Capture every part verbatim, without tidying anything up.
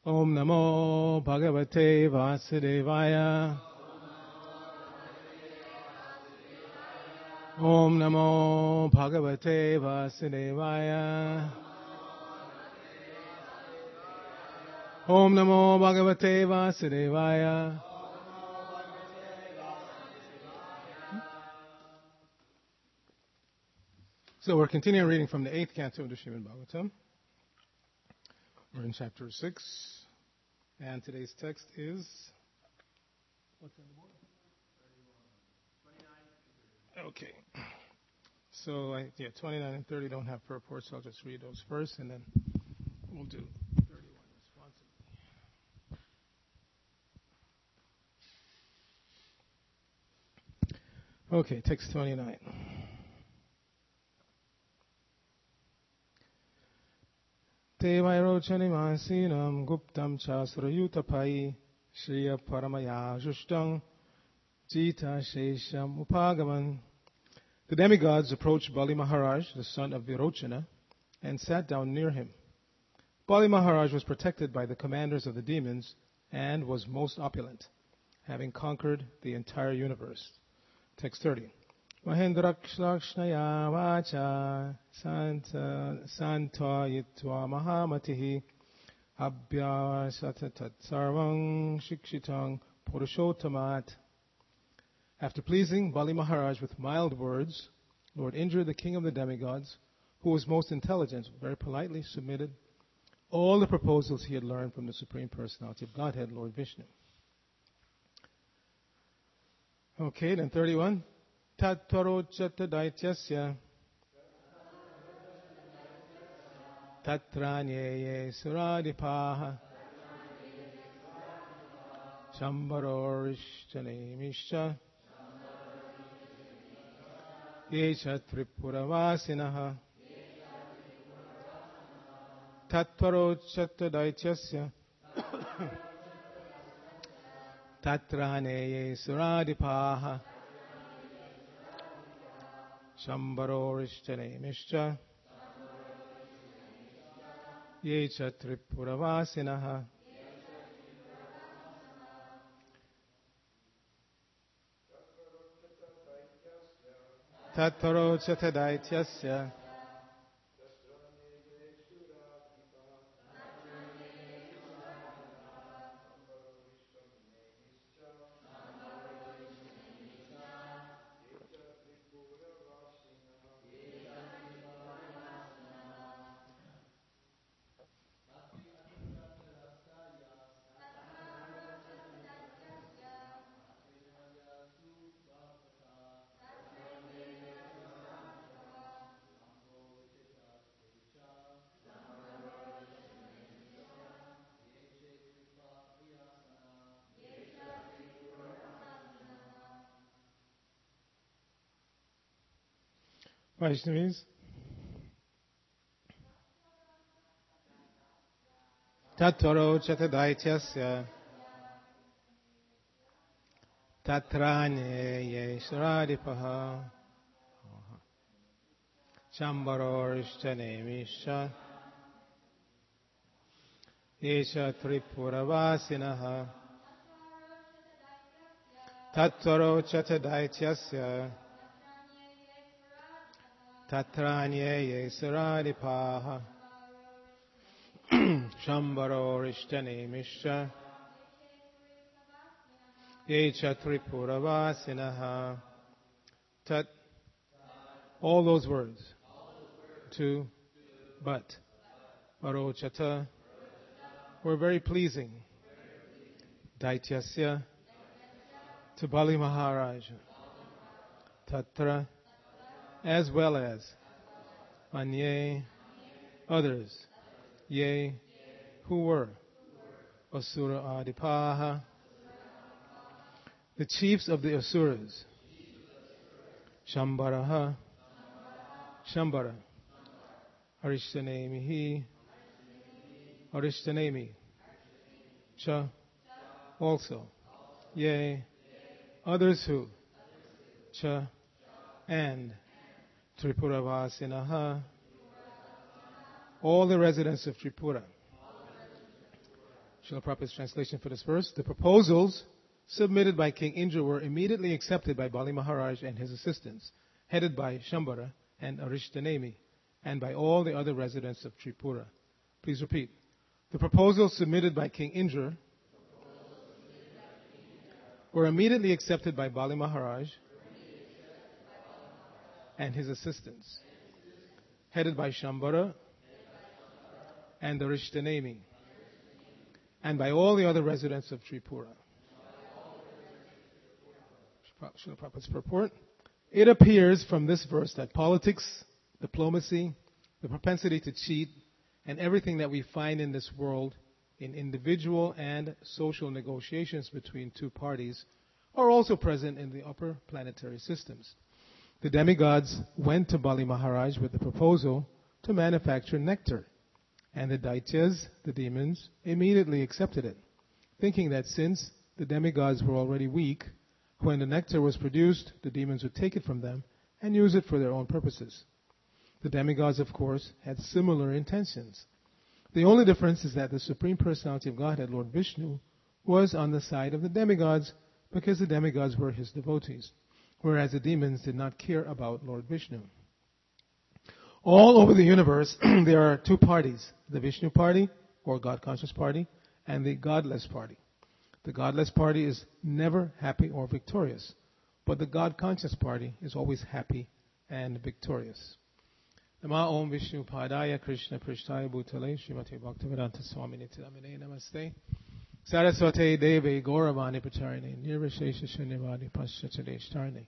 Om Namo Bhagavate Vasudevaya. Om Namo Bhagavate Vasudevaya. Om Namo Bhagavate Vasudevaya. So we're continuing reading from the eighth canto of the Srimad Bhagavatam. We're in chapter six, and today's text is, what's on the board? Okay. So, I, yeah, twenty-nine and thirty don't have purport, so I'll just read those first, and then we'll do thirty-one responsibly. Okay, text twenty-nine. Devairochanimasinam guptam cha surayutapai shriya paramaya jushtang jita shesham upagaman. The demigods approached Bali Maharaj, the son of Virochana, and sat down near him. Bali Maharaj was protected by the commanders of the demons and was most opulent, having conquered the entire universe. Text thirty. Mahendrakshakshnaya vacha santa yitva mahamatihi abhyasatatat sarvang shikshitang purushottamat. After pleasing Bali Maharaj with mild words, Lord Indra, the king of the demigods, who was most intelligent, very politely submitted all the proposals he had learned from the Supreme Personality of Godhead, Lord Vishnu. Okay, then thirty-one. Tattvarochata daityasya tatranyeye suradipaha shambarorishchanemischa yesha tripuravasinaha. Tattvarochata daityasya tatranyeye suradipaha Shambarorishchanemischa Yecha Tripuravasinaha. Tattvarochata daityasya Vaishnavis. Tattvarochata daityasya tatranyeye suradipaha Shambarorishchanemischa Yesha Tripuravasinaha. Tattvarochata daityasya tatranyeye suradipaha Shambarorishchanemischa Yecha Tripuravasinaha. Tat. All those words. To. But. Varochata. Were very pleasing. Daityasya. To Bali Maharaj. Tatra. As well as. Anye. Others. Ye. Who were. Asura Adipaha. The chiefs of the Asuras. Shambaraha. Shambara. Arishtanemihi. Arishtanemi. Cha. Also. Yea. Others who. Cha. And. Tripuravasinaha. All the residents of Tripura. Srila Prabhupada's translation for this verse. The proposals submitted by King Indra were immediately accepted by Bali Maharaj and his assistants, headed by Shambhara and Arishtanemi, and by all the other residents of Tripura. Please repeat. The proposals submitted by King Indra were immediately accepted by Bali Maharaj and his assistants, headed by Shambhara and Arishtanemi, and by all the other residents of Tripura. Srila Prabhupada's purport. It appears from this verse that politics, diplomacy, the propensity to cheat, and everything that we find in this world in individual and social negotiations between two parties are also present in the upper planetary systems. The demigods went to Bali Maharaj with the proposal to manufacture nectar, and the Daityas, the demons, immediately accepted it, thinking that since the demigods were already weak, when the nectar was produced, the demons would take it from them and use it for their own purposes. The demigods, of course, had similar intentions. The only difference is that the Supreme Personality of Godhead, Lord Vishnu, was on the side of the demigods because the demigods were his devotees, whereas the demons did not care about Lord Vishnu. All over the universe, there are two parties, the Vishnu party, or God-conscious party, and the godless party. The godless party is never happy or victorious, but the God-conscious party is always happy and victorious. Nama Om Vishnu Padaya Krishna Prishtaya Bhutale Srimati Bhaktivedanta Swami Nityanamine Namaste Saraswate Deve Gauravani Pacharine Nirvishesha Shunyavadi Paschachadeshtarne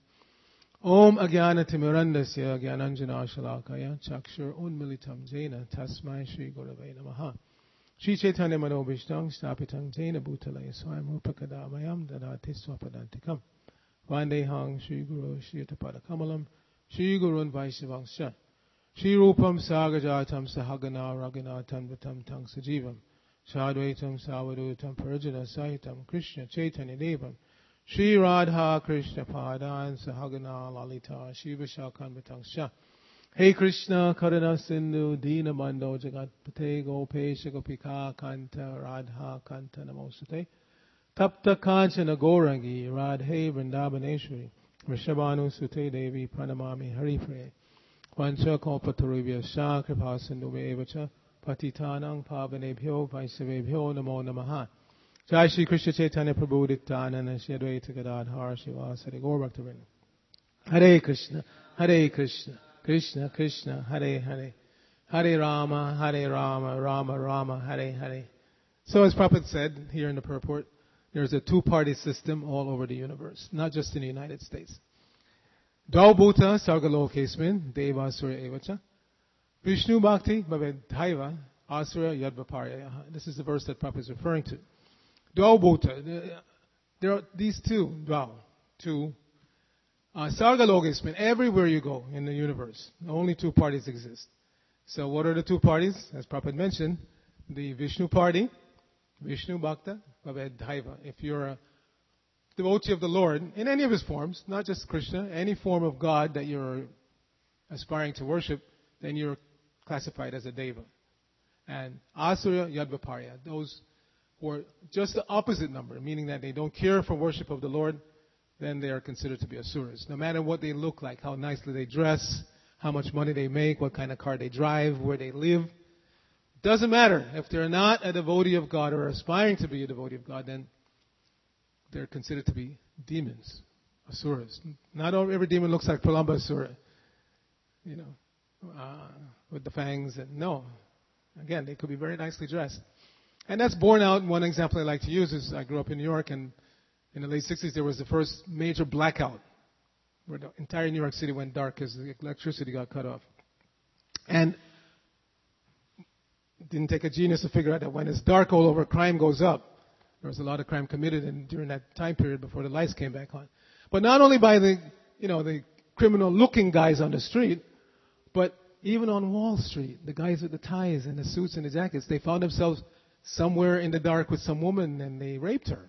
Om Agyana Timurandasya Gyananjana Shalakaya Chakshur Unmilitam Jena Tasmai Shri Gurave Namaha Shri Chaitanya Manobhishtang Stapitang Jena Bhutale Swayam Upakadamayam Dadati Swapadantikam Vandehang Shri Guru Shri Tapada Kamalam Shri Gurun Vaishavangsha Shri Rupam Sagajatam Sahagana Raghunatam Vitam Tang Sajivam Sadvaitam Savadutam Parajana Sahitam Krishna Chaitanya Devam Shri Radha Krishna Padan Sahagana Lalita Shiva Shakan Vitangsha Hey Krishna Karana Sindhu Dina Mando Jagat Pate Gopesha Gopika Kanta Radha Kanta Namosate Tapta Kanchana Gorangi Radhe Vrindavaneshwari Rishabhanu Sute Devi Pranamami Haripriya Vancha Kalpatarubhya Shah Kripa Sindhu Evacha Patitanang Pavanebhyo Vaisavebhyo Namo Namaha Jai Shri Krishna Chaitanya Prabhu Nityananda Shri Advaita Gadadhar Shivasari Gaur Bhaktivinoda Hare Krishna Hare Krishna Krishna Krishna Hare Hare Hare Rama Hare Rama Rama Rama Hare Hare. So as Prabhupada said here in the purport, there's a two-party system all over the universe, not just in the United States. Dau Bhuta Sargalokesmin Deva Asura Evacha Vishnu Bhakti Bhavedhaiva Asura Yadvaparya. This is the verse that Prabhupada is referring to. Dau Bhuta. There are these two, Dau, two. Uh, Sargalokesmin, everywhere you go in the universe, only two parties exist. So what are the two parties? As Prabhupada mentioned, the Vishnu party, Vishnu Bhakta Bhavedhaiva. If you're a devotee of the Lord, in any of his forms, not just Krishna, any form of God that you're aspiring to worship, then you're classified as a Deva. And Asura Yadvaparya, those who are just the opposite number, meaning that they don't care for worship of the Lord, then they are considered to be Asuras. No matter what they look like, how nicely they dress, how much money they make, what kind of car they drive, where they live, doesn't matter. If they're not a devotee of God or aspiring to be a devotee of God, then they're considered to be demons, Asuras. Not every demon looks like Pralamba Asura, you know, uh, with the fangs. And no, again, they could be very nicely dressed. And that's borne out. One example I like to use is I grew up in New York, and in the late sixties there was the first major blackout where the entire New York City went dark because the electricity got cut off. And it didn't take a genius to figure out that when it's dark all over, crime goes up. There was a lot of crime committed in, during that time period before the lights came back on. But not only by the, you know, the criminal-looking guys on the street, but even on Wall Street, the guys with the ties and the suits and the jackets, they found themselves somewhere in the dark with some woman and they raped her.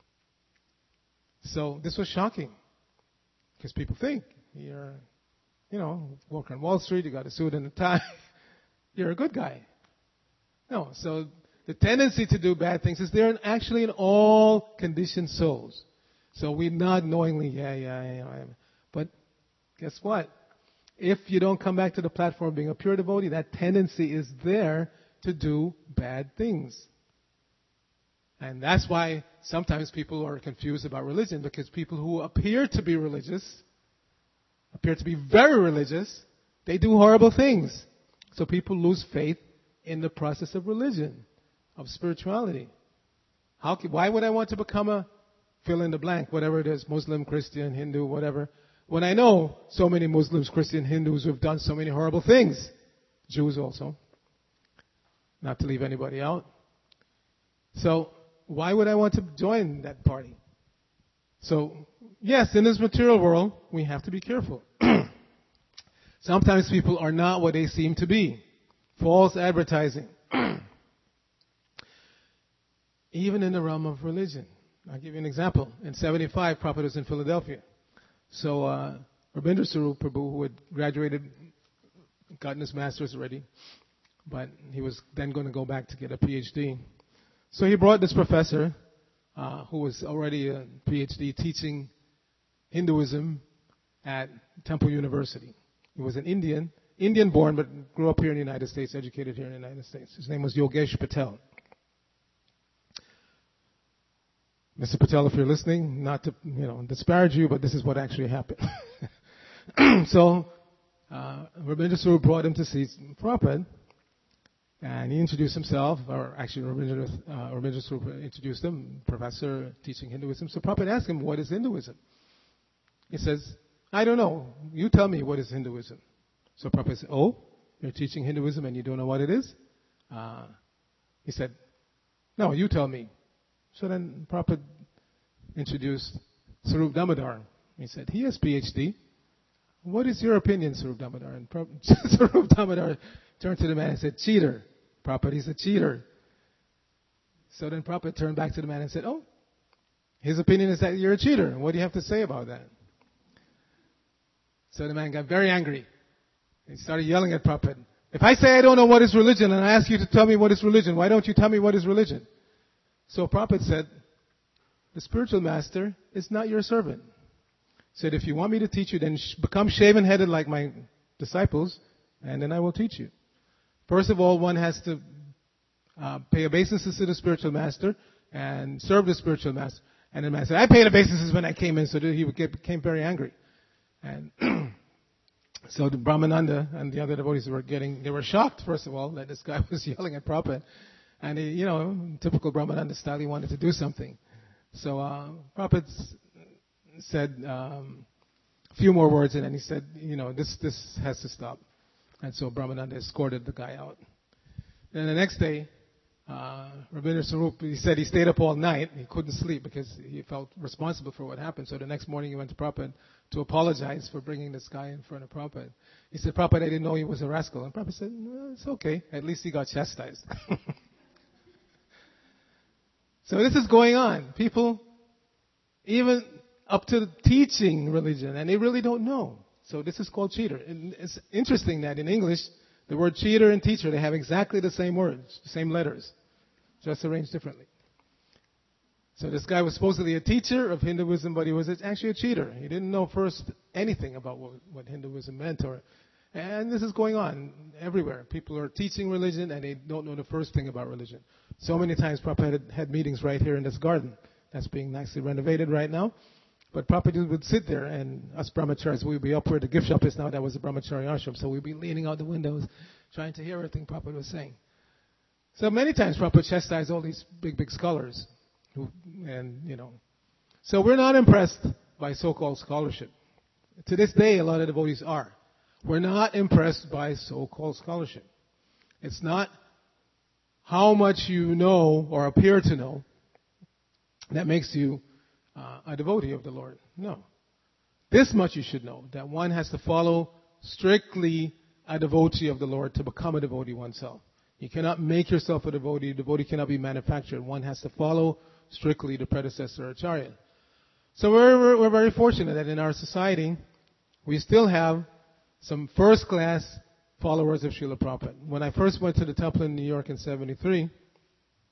So this was shocking because people think you're, you know, working on Wall Street, you got a suit and a tie, you're a good guy. No, so the tendency to do bad things is there actually in all conditioned souls. So we nod knowingly, yeah, yeah, yeah, yeah. But guess what? If you don't come back to the platform being a pure devotee, that tendency is there to do bad things. And that's why sometimes people are confused about religion, because people who appear to be religious, appear to be very religious, they do horrible things. So people lose faith in the process of religion, of spirituality. How? Why would I want to become a fill in the blank, whatever it is, Muslim, Christian, Hindu, whatever, when I know so many Muslims, Christian, Hindus who have done so many horrible things? Jews also. Not to leave anybody out. So, why would I want to join that party? So, yes, in this material world, we have to be careful. Sometimes people are not what they seem to be. False advertising. Even in the realm of religion. I'll give you an example. In seventy-five, Prabhupada was in Philadelphia. So, uh, Rabindra Sarup Prabhu, who had graduated, gotten his master's already, but he was then going to go back to get a P H D. So he brought this professor, uh, who was already a P H D teaching Hinduism at Temple University. He was an Indian, Indian born, but grew up here in the United States, educated here in the United States. His name was Yogesh Patel. Mister Patel, if you're listening, not to, you know, disparage you, but this is what actually happened. So, uh, Rabindra Sarup brought him to see Prabhupada, and he introduced himself, or actually Rabindra, uh, Rabindra Sarup introduced him, professor teaching Hinduism. So Prabhupada asked him, what is Hinduism? He says, I don't know. You tell me what is Hinduism. So Prabhupada said, oh, you're teaching Hinduism and you don't know what it is? Uh, he said, no, you tell me. So then Prabhupada introduced Sarup Damodar. He said, he has P H D. What is your opinion, Sarup Damodar? And Sarup Damodar turned to the man and said, cheater. Prabhupada, he's a cheater. So then Prabhupada turned back to the man and said, oh, his opinion is that you're a cheater. What do you have to say about that? So the man got very angry. He started yelling at Prabhupada. If I say I don't know what is religion and I ask you to tell me what is religion, why don't you tell me what is religion? So Prabhupada said, the spiritual master is not your servant. He said, if you want me to teach you, then sh- become shaven-headed like my disciples, and then I will teach you. First of all, one has to uh, pay obeisances to the spiritual master and serve the spiritual master. And the man said, I paid obeisances when I came in, so he became very angry. And so the Brahmananda and the other devotees were getting, they were shocked, first of all, that this guy was yelling at Prabhupada. And he, you know, typical Brahmananda style, he wanted to do something. So uh, Prabhupada said um, a few more words, and then he said, you know, this this has to stop. And so Brahmananda escorted the guy out. Then the next day, uh, Rabindra Sarup, he said he stayed up all night. He couldn't sleep because he felt responsible for what happened. So the next morning he went to Prabhupada to apologize for bringing this guy in front of Prabhupada. He said, Prabhupada, I didn't know he was a rascal. And Prabhupada said, no, it's okay. At least he got chastised. So this is going on. People, even up to teaching religion, and they really don't know. So this is called cheater. And it's interesting that in English, the word cheater and teacher, they have exactly the same words, the same letters, just arranged differently. So this guy was supposedly a teacher of Hinduism, but he was actually a cheater. He didn't know first anything about what, what Hinduism meant. Or, and this is going on everywhere. People are teaching religion, and they don't know the first thing about religion. So many times Prabhupada had, had meetings right here in this garden that's being nicely renovated right now. But Prabhupada would sit there, and us brahmacharis, we'd be up where the gift shop is now. That was a brahmachari ashram. So we'd be leaning out the windows, trying to hear everything Prabhupada was saying. So many times Prabhupada chastised all these big, big scholars. Who, and, you know. So we're not impressed by so-called scholarship. To this day, a lot of devotees are. We're not impressed by so-called scholarship. It's not how much you know or appear to know that makes you uh, a devotee of the Lord. No. This much you should know, that one has to follow strictly a devotee of the Lord to become a devotee oneself. You cannot make yourself a devotee. A devotee cannot be manufactured. One has to follow strictly the predecessor Acharya. So we're, we're, we're very fortunate that in our society, we still have some first-class followers of Srila Prabhupada. When I first went to the temple in New York in seventy-three,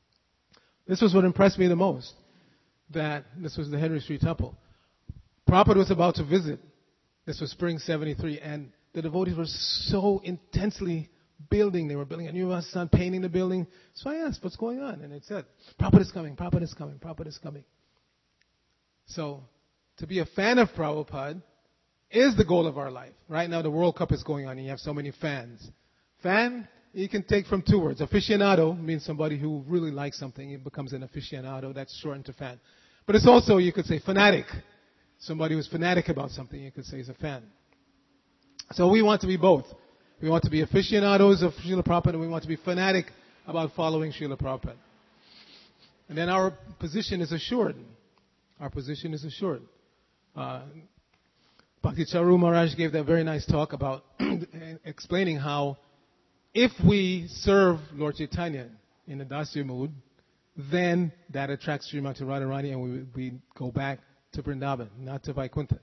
This was what impressed me the most, that this was the Henry Street Temple. Prabhupada was about to visit. This was spring seventy-three, and the devotees were so intensely building. They were building a new Vasan, painting the building. So I asked, what's going on? And it said, Prabhupada is coming, Prabhupada is coming, Prabhupada is coming. So, to be a fan of Prabhupada is the goal of our life. Right now the World Cup is going on and you have so many fans. Fan, you can take from two words. Aficionado means somebody who really likes something. It becomes an aficionado. That's shortened to fan. But it's also, you could say, fanatic. Somebody who's fanatic about something, you could say is a fan. So we want to be both. We want to be aficionados of Srila Prabhupada, and we want to be fanatic about following Srila Prabhupada. And then our position is assured. Our position is assured. Uh, Bhakti Charu Maharaj gave that very nice talk about explaining how if we serve Lord Chaitanya in the Dasya mood, then that attracts Srimati Radharani and we, we go back to Vrindavan, not to Vaikuntha.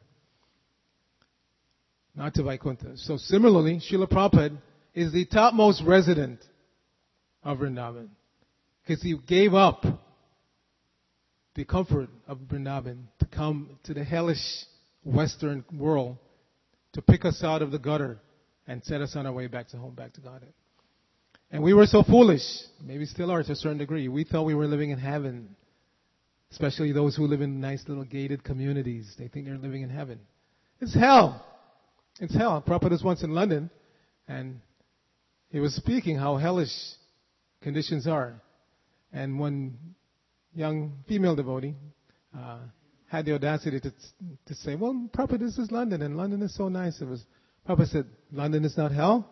Not to Vaikuntha. So similarly, Srila Prabhupada is the topmost resident of Vrindavan because he gave up the comfort of Vrindavan to come to the hellish Western world to pick us out of the gutter and set us on our way back to home, back to Godhead. And we were so foolish, maybe still are to a certain degree. We thought we were living in heaven, especially those who live in nice little gated communities. They think they're living in heaven. It's hell. It's hell. Prabhupada was once in London, and he was speaking how hellish conditions are. And one young female devotee uh, had the audacity to to say, well, Prabhupada, this is London, and London is so nice. It was, Prabhupada said, London is not hell?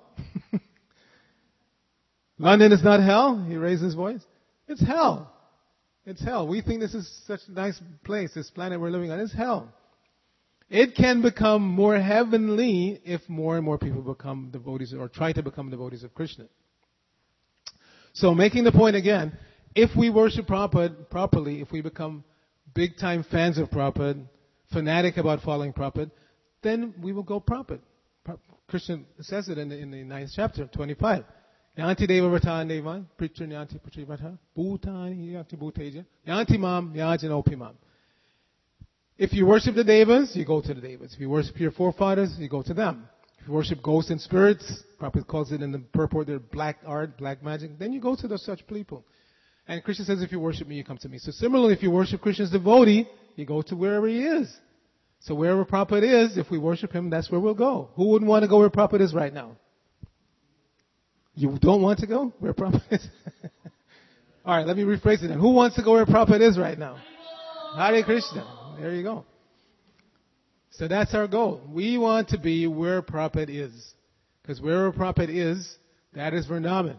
London is not hell? He raised his voice. It's hell. It's hell. We think this is such a nice place, this planet we're living on. It's hell. It can become more heavenly if more and more people become devotees or try to become devotees of Krishna. So making the point again, if we worship Prabhupada properly, if we become big-time fans of Prabhupada, fanatic about following Prabhupada, then we will go Prabhupada. Krishna says it in the, in the ninth chapter, twenty-five. Yanti deva vratan devan, pritya yanti pritya vrata, bhutani yanti bhuteja, yanti mam, yajanopi mam. If you worship the devas, you go to the devas. If you worship your forefathers, you go to them. If you worship ghosts and spirits, Prabhupada calls it in the purport, they're black art, black magic, then you go to those such people. And Krishna says, if you worship me, you come to me. So similarly, if you worship Krishna's devotee, you go to wherever he is. So wherever Prabhupada is, if we worship him, that's where we'll go. Who wouldn't want to go where Prabhupada is right now? You don't want to go where Prabhupada is? All right, let me rephrase it then. Who wants to go where Prabhupada is right now? Hare Krishna. There you go. So that's our goal. We want to be where Prabhupada is. Because wherever Prabhupada is, that is Vrindavan.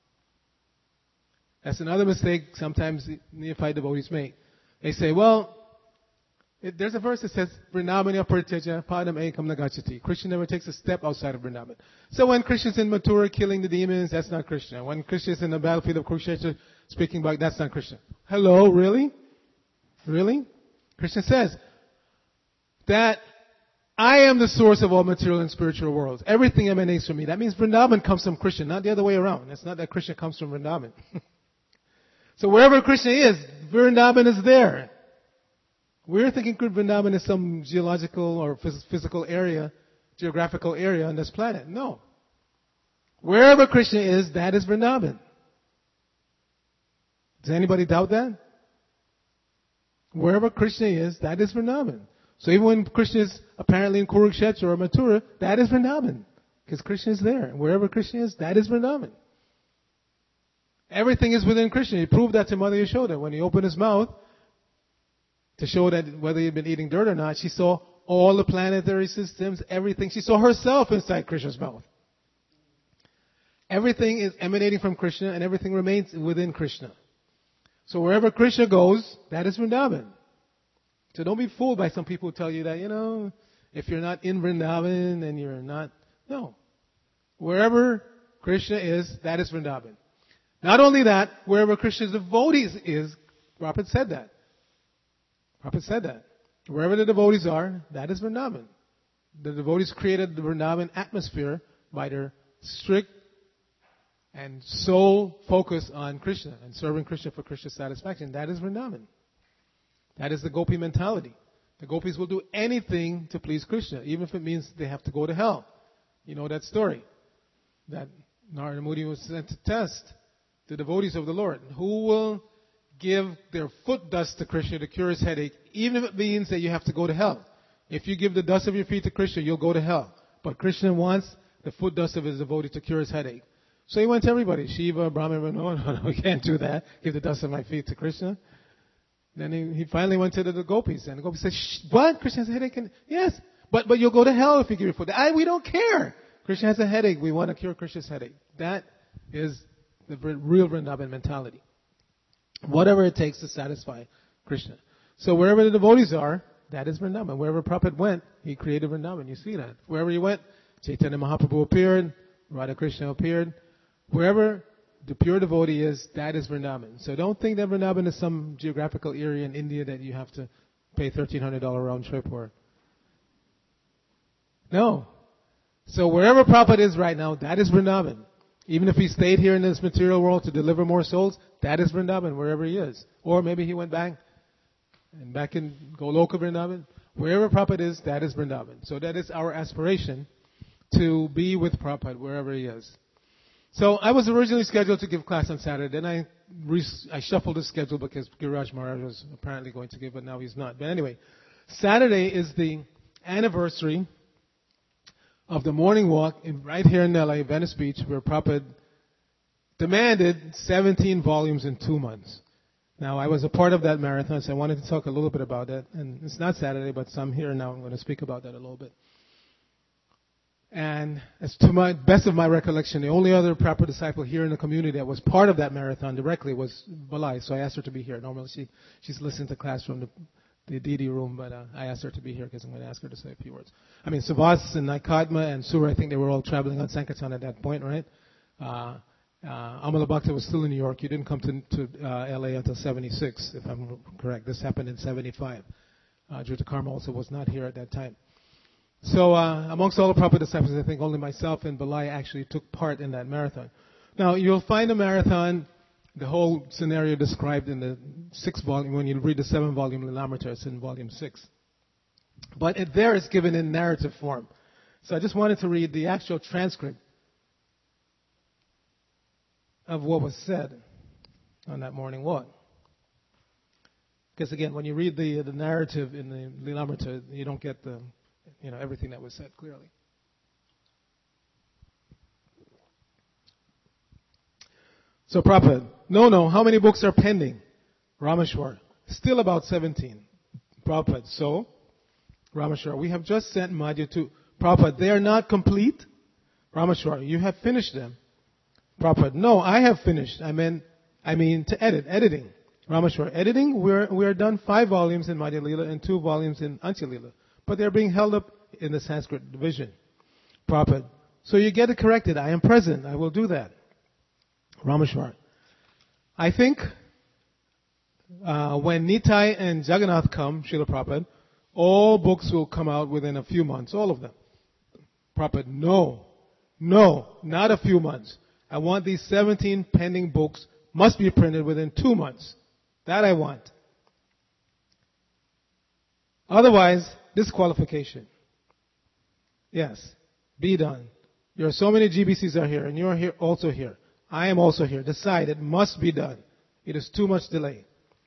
That's another mistake sometimes neophyte devotees make. They say, well, it, there's a verse that says, Vrindavana pariteja padam ekam nagachati. Krishna never takes a step outside of Vrindavan. So when Krishna's in Mathura killing the demons, that's not Krishna. When Krishna's in the battlefield of Kurukshetra speaking back, that's not Krishna. Hello, really? Really? Krishna says that I am the source of all material and spiritual worlds. Everything emanates from me. That means Vrindavan comes from Krishna, not the other way around. It's not that Krishna comes from Vrindavan. So wherever Krishna is, Vrindavan is there. We're thinking Vrindavan is some geological or phys- physical area, geographical area on this planet. No. Wherever Krishna is, that is Vrindavan. Does anybody doubt that? Wherever Krishna is, that is Vrindavan. So even when Krishna is apparently in Kurukshetra or Mathura, that is Vrindavan. Because Krishna is there. Wherever Krishna is, that is Vrindavan. Everything is within Krishna. He proved that to Mother Yashoda. When he opened his mouth to show that whether he'd been eating dirt or not, she saw all the planetary systems, everything. She saw herself inside Krishna's mouth. Everything is emanating from Krishna and everything remains within Krishna. So wherever Krishna goes, that is Vrindavan. So don't be fooled by some people who tell you that, you know, if you're not in Vrindavan, then you're not. No. Wherever Krishna is, that is Vrindavan. Not only that, wherever Krishna's devotees is, Prabhupada said that. Prabhupada said that. Wherever the devotees are, that is Vrindavan. The devotees created the Vrindavan atmosphere by their strict and so focused on Krishna and serving Krishna for Krishna's satisfaction. That is Vrindavan. That is the Gopi mentality. The Gopis will do anything to please Krishna, even if it means they have to go to hell. You know that story, that Narada Muni was sent to test the devotees of the Lord. Who will give their foot dust to Krishna to cure his headache, even if it means that you have to go to hell? If you give the dust of your feet to Krishna, you'll go to hell. But Krishna wants the foot dust of his devotee to cure his headache. So he went to everybody. Shiva, Brahma, no, no, no, we can't do that. Give the dust of my feet to Krishna. Then he, he finally went to the, the gopis. And the gopis said, Shh, what? Krishna has a headache? And, yes, but, but you'll go to hell if you give your foot. I, we don't care. Krishna has a headache. We want to cure Krishna's headache. That is the real Vrindavan mentality. Whatever it takes to satisfy Krishna. So wherever the devotees are, that is Vrindavan. Wherever Prabhupada went, he created Vrindavan. You see that. Wherever he went, Chaitanya Mahaprabhu appeared, Radha Krishna appeared. Wherever the pure devotee is, that is Vrindavan. So don't think that Vrindavan is some geographical area in India that you have to pay thirteen hundred dollars round trip for. No. So wherever Prabhupada is right now, that is Vrindavan. Even if he stayed here in this material world to deliver more souls, that is Vrindavan, wherever he is. Or maybe he went back and back in Goloka Vrindavan. Wherever Prabhupada is, that is Vrindavan. So that is our aspiration, to be with Prabhupada wherever he is. So I was originally scheduled to give class on Saturday. Then I re- I shuffled the schedule because Giriraj Maharaj was apparently going to give, but now he's not. But anyway, Saturday is the anniversary of the morning walk in, right here in L A, Venice Beach, where Prabhupada demanded seventeen volumes in two months. Now, I was a part of that marathon, so I wanted to talk a little bit about that. And it's not Saturday, but so I'm here now. I'm going to speak about that a little bit. And as to my best of my recollection, the only other Prabhupada disciple here in the community that was part of that marathon directly was Balai. So I asked her to be here. Normally she, she's listening to class from the, the D D room, but uh, I asked her to be here because I'm going to ask her to say a few words. I mean, Savas and Naikatma and Sura, I think they were all traveling on Sankirtan at that point, right? Uh, Uh, Amala Bhakta was still in New York. You didn't come to, to uh, L A until seventy-six, if I'm correct. This happened in seventy-five. Uh, Jyoti Karma also was not here at that time. So uh, amongst all the Prabhupada disciples, I think only myself and Balai actually took part in that marathon. Now, you'll find a marathon, the whole scenario described in the sixth volume. When you read the seven-volume Lilamrita, it's in volume six. But it there is given in narrative form. So I just wanted to read the actual transcript of what was said on that morning walk. Because again, when you read the the narrative in the Lilamrita, you don't get the, you know, everything that was said clearly. So Prabhupada, no, no, how many books are pending? Rameshwar, still about seventeen. Prabhupada, so, Rameshwar, we have just sent Madhya to Prabhupada, they are not complete? Rameshwar, you have finished them. Prabhupada, no, I have finished. I mean, I mean to edit, editing. Rameshwar, editing, we're, we're done five volumes in Madhya Lila and two volumes in Antya Lila. But they're being held up in the Sanskrit division. Prabhupada, so you get it corrected. I am present. I will do that. Rameshwar, I think uh, when Nitai and Jagannath come, Srila Prabhupada, all books will come out within a few months, all of them. Prabhupada, no, no, not a few months. I want these seventeen pending books must be printed within two months. That I want. Otherwise, disqualification. Yes, be done. There are so many G B Cs are here, and you're here also here. I am also here. Decide. It must be done. It is too much delay.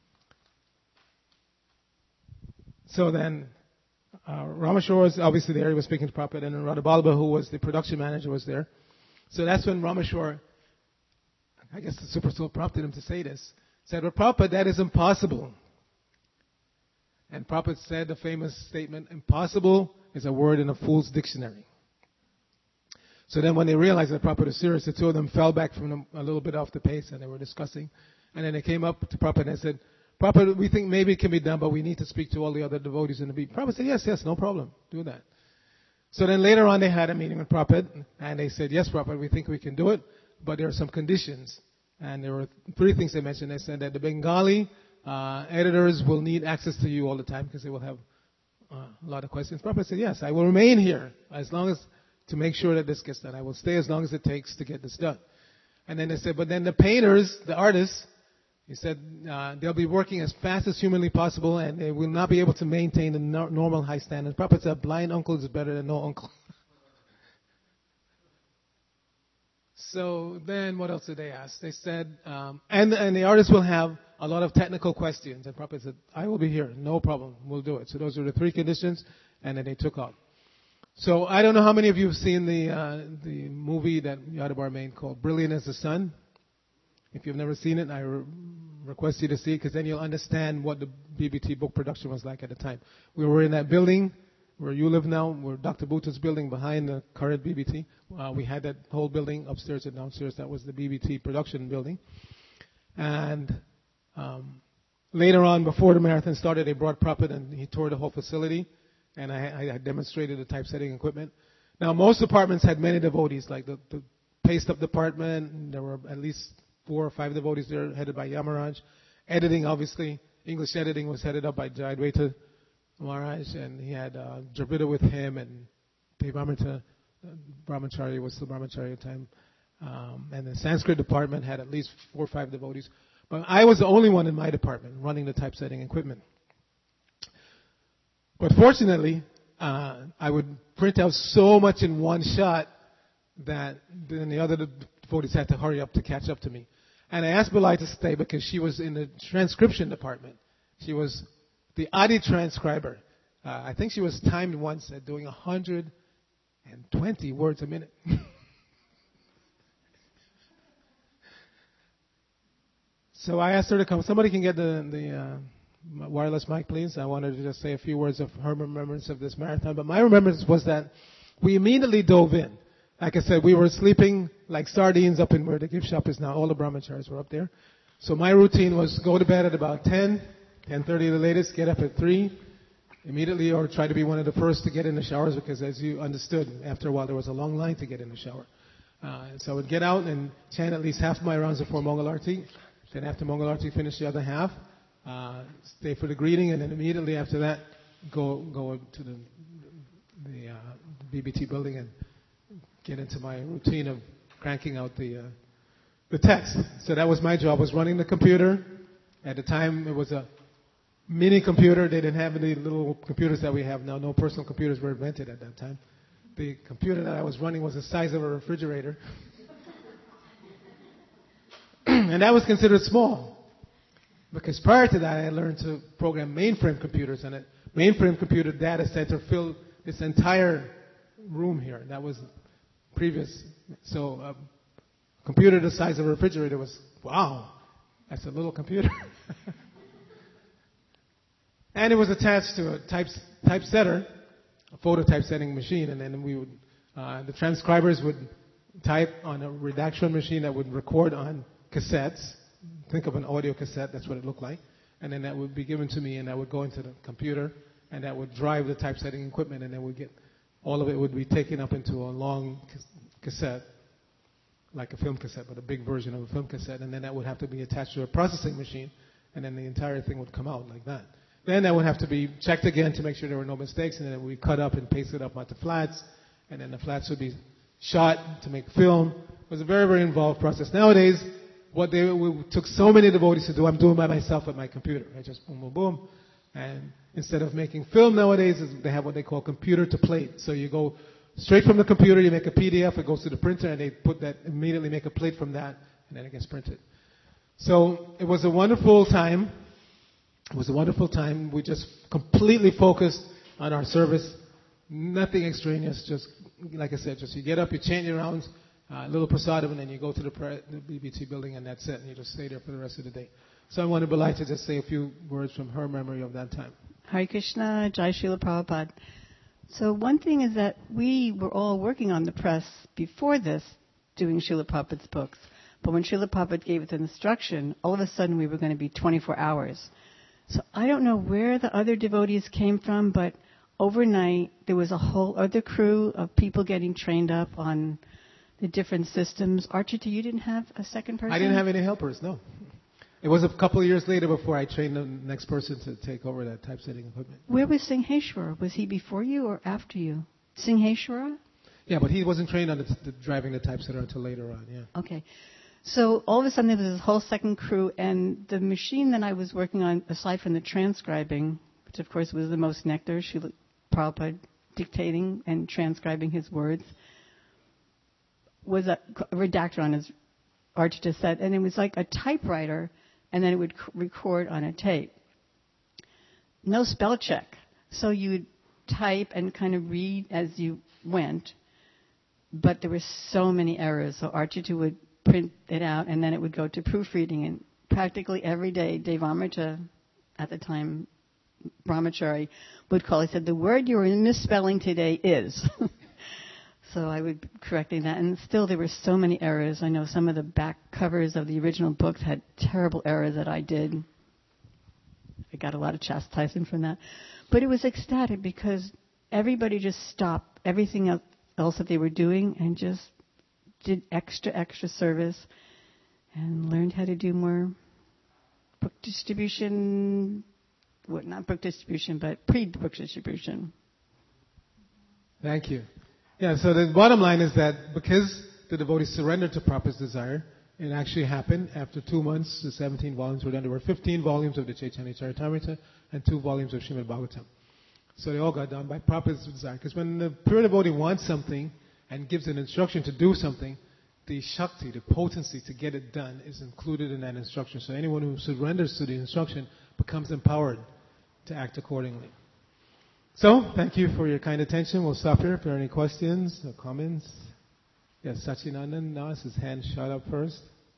So then, uh, Rameshwar was obviously there. He was speaking to Prabhupada, and then Radha Balaba, who was the production manager, was there. So that's when Rameshwar, I guess the Super Soul prompted him to say this, said, well, Prabhupada, that is impossible. And Prabhupada said the famous statement, impossible is a word in a fool's dictionary. So then when they realized that Prabhupada was serious, the two of them fell back from them a little bit off the pace, and they were discussing. And then they came up to Prabhupada and said, Prabhupada, we think maybe it can be done, but we need to speak to all the other devotees in the beat. Prabhupada said, yes, yes, no problem. Do that. So then later on they had a meeting with Prabhupada, and they said, yes, Prabhupada, we think we can do it, but there are some conditions. And there were three things they mentioned. They said that the Bengali uh, editors will need access to you all the time because they will have uh, a lot of questions. Prabhupada said, yes, I will remain here as long as, to make sure that this gets done. I will stay as long as it takes to get this done. And then they said, but then the painters, the artists, he said, uh, they'll be working as fast as humanly possible, and they will not be able to maintain the no- normal high standards. Prabhupada said, blind uncle is better than no uncle. So then what else did they ask? They said, um, and, and the artists will have a lot of technical questions. And Prabhupada said, I will be here. No problem. We'll do it. So those are the three conditions, and then they took off. So I don't know how many of you have seen the uh, the movie that Yadabar made called Brilliant as the Sun. If you've never seen it, I re- request you to see it, because then you'll understand what the B B T book production was like at the time. We were in that building where you live now, where Doctor Bhuta's building behind the current B B T. Uh, we had that whole building upstairs and downstairs. That was the B B T production building. And um, later on, before the marathon started, they brought Prabhupada and he toured the whole facility. And I, I demonstrated the typesetting equipment. Now, most departments had many devotees, like the, the paste up department. There were at least four or five devotees there, headed by Yamaraj. Editing, obviously, English editing was headed up by Jayadvaita Maharaj, and he had uh, Dravida with him, and Devamrita uh, Brahmachari was the Brahmachari at the time. Um, and the Sanskrit department had at least four or five devotees. But I was the only one in my department running the typesetting equipment. But fortunately, uh, I would print out so much in one shot that then the other devotees had to hurry up to catch up to me. And I asked Bilal to stay because she was in the transcription department. She was the Adi transcriber. Uh, I think she was timed once at doing one hundred twenty words a minute. So I asked her to come. Somebody can get the, the uh, wireless mic, please. I wanted to just say a few words of her remembrance of this marathon. But my remembrance was that we immediately dove in. Like I said, we were sleeping like sardines up in where the gift shop is now. All the brahmacharis were up there. So my routine was go to bed at about ten, ten thirty the latest, get up at three, immediately, or try to be one of the first to get in the showers, because as you understood, after a while there was a long line to get in the shower. Uh, so I would get out and chant at least half my rounds before Mangal Arati. Then after Mangal Arati, finish the other half. Uh, stay for the greeting, and then immediately after that, go go to the the, uh, the B B T building and get into my routine of cranking out the uh, the text. So that was my job, was running the computer. At the time, it was a mini computer. They didn't have any little computers that we have now. No personal computers were invented at that time. The computer that I was running was the size of a refrigerator. And that was considered small. Because prior to that, I had learned to program mainframe computers, and a mainframe computer data center filled this entire room here. That was previous. So a computer the size of a refrigerator was, wow, that's a little computer. And it was attached to a type, typesetter, a photo typesetting machine, and then we would, uh, the transcribers would type on a redaction machine that would record on cassettes. Think of an audio cassette, that's what it looked like. And then that would be given to me, and that would go into the computer, and that would drive the typesetting equipment, and then we'd get, all of it would be taken up into a long cassette, like a film cassette, but a big version of a film cassette, and then that would have to be attached to a processing machine, and then the entire thing would come out like that. Then that would have to be checked again to make sure there were no mistakes, and then we cut up and pasted up onto flats, and then the flats would be shot to make film. It was a very, very involved process. Nowadays, what they we took so many devotees to do, I'm doing by myself at my computer. I just boom, boom, boom. And instead of making film nowadays, they have what they call computer to plate. So you go straight from the computer, you make a P D F, it goes to the printer, and they put that, immediately make a plate from that, and then it gets printed. So it was a wonderful time. It was a wonderful time. We just completely focused on our service. Nothing extraneous. Just, like I said, just you get up, you chant your rounds, a uh, little prasadam, and then you go to the, pre- the B B T building, and that's it. And you just stay there for the rest of the day. So I wanted Bilal to just say a few words from her memory of that time. Hare Krishna, Jai Srila Prabhupada. So one thing is that we were all working on the press before this, doing Srila Prabhupada's books. But when Srila Prabhupada gave us instruction, all of a sudden we were going to be twenty-four hours. So I don't know where the other devotees came from, but overnight there was a whole other crew of people getting trained up on the different systems. Archita, you didn't have a second person? I didn't have any helpers, no. It was a couple of years later before I trained the next person to take over that typesetting equipment. Where was Singheshwara? Was he before you or after you? Singheshwara? Yeah, but he wasn't trained on the, the driving the typesetter until later on, yeah. Okay. So all of a sudden there was this whole second crew, and the machine that I was working on, aside from the transcribing, which of course was the most nectar, Srila Prabhupada dictating and transcribing his words, was a redactor on his Archita set, and it was like a typewriter, and then it would c- record on a tape. No spell check. So you would type and kind of read as you went, but there were so many errors. So Archita would print it out, and then it would go to proofreading. And practically every day, Dave Amrita, at the time Brahmachari, would call. He said, the word you were misspelling today is. So I would be correcting that. And still there were so many errors. I know some of the back covers of the original books had terrible errors that I did. I got a lot of chastisement from that. But it was ecstatic because everybody just stopped everything else that they were doing and just did extra, extra service and learned how to do more book distribution, well, not book distribution, but pre-book distribution. Thank you. Yeah, so the bottom line is that because the devotees surrendered to Prabhupada's desire, it actually happened. After two months, the seventeen volumes were done. There were fifteen volumes of the Chaitanya Charitamrita and two volumes of Srimad Bhagavatam. So they all got done by Prabhupada's desire. Because when the pure devotee wants something and gives an instruction to do something, the Shakti, the potency to get it done is included in that instruction. So anyone who surrenders to the instruction becomes empowered to act accordingly. So, thank you for your kind attention. We'll stop here if there are any questions or comments. Yes, Sachinandan Nas, his hand shot up first.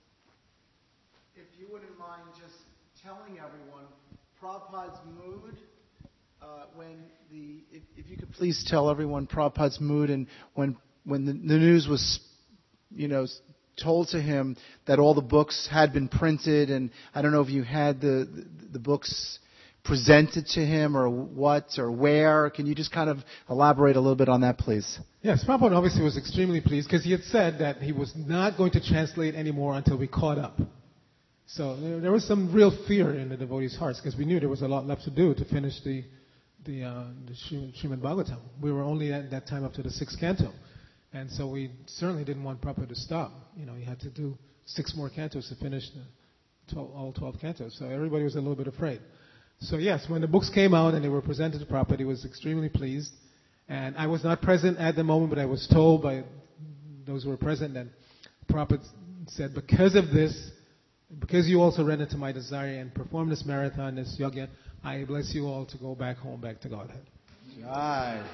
If you wouldn't mind just telling everyone Prabhupada's mood, uh, when the, if, if you could please tell everyone Prabhupada's mood and when when the, the news was, you know, told to him that all the books had been printed, and I don't know if you had the the, the books presented to him or what or where. Can you just kind of elaborate a little bit on that, please? Yes, Prabhupada obviously was extremely pleased because he had said that he was not going to translate anymore until we caught up. So there, there was some real fear in the devotees' hearts because we knew there was a lot left to do to finish the the, uh, the Srimad Bhagavatam. We were only at that time up to the sixth canto. And so we certainly didn't want Prabhupada to stop. You know, he had to do six more cantos to finish the twelve, all twelve cantos. So everybody was a little bit afraid. So yes, when the books came out and they were presented to Prabhupada, he was extremely pleased. And I was not present at the moment, but I was told by those who were present that Prabhupada said, because of this, because you also surrendered to my desire and performed this marathon, this yajna, I bless you all to go back home, back to Godhead. Jai.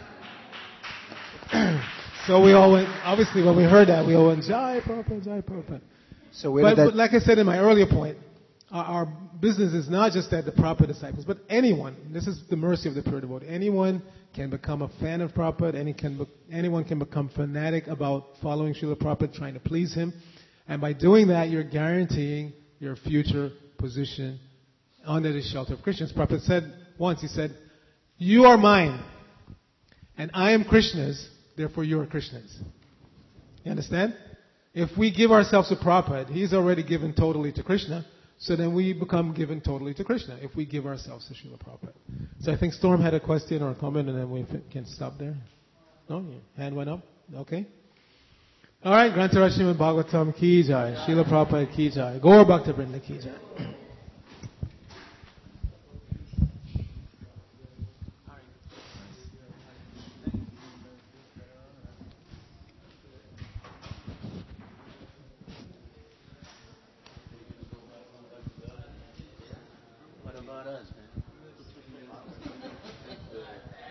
So we all went, obviously when we heard that, we all went, Jai Prabhupada, Jai Prabhupada. So where But, did that... but like I said in my earlier point, our, our business is not just that the Prabhupada disciples, but anyone. This is the mercy of the pure devotee. Anyone can become a fan of Prabhupada. Any can be, anyone can become fanatic about following Srila Prabhupada, trying to please him. And by doing that, you're guaranteeing your future position under the shelter of Krishna. Prabhupada said once, he said, you are mine, and I am Krishna's, therefore you are Krishna's. You understand? If we give ourselves to Prabhupada, he's already given totally to Krishna, so then we become given totally to Krishna if we give ourselves to Srila Prabhupada. So I think Storm had a question or a comment, and then we can stop there. No? Your hand went up? Okay. All right. Grantaraj Srimad Bhagavatam ki jai. Srila Prabhupada ki jai. Gaur Bhakta Vrinda ki jai. What about us, man?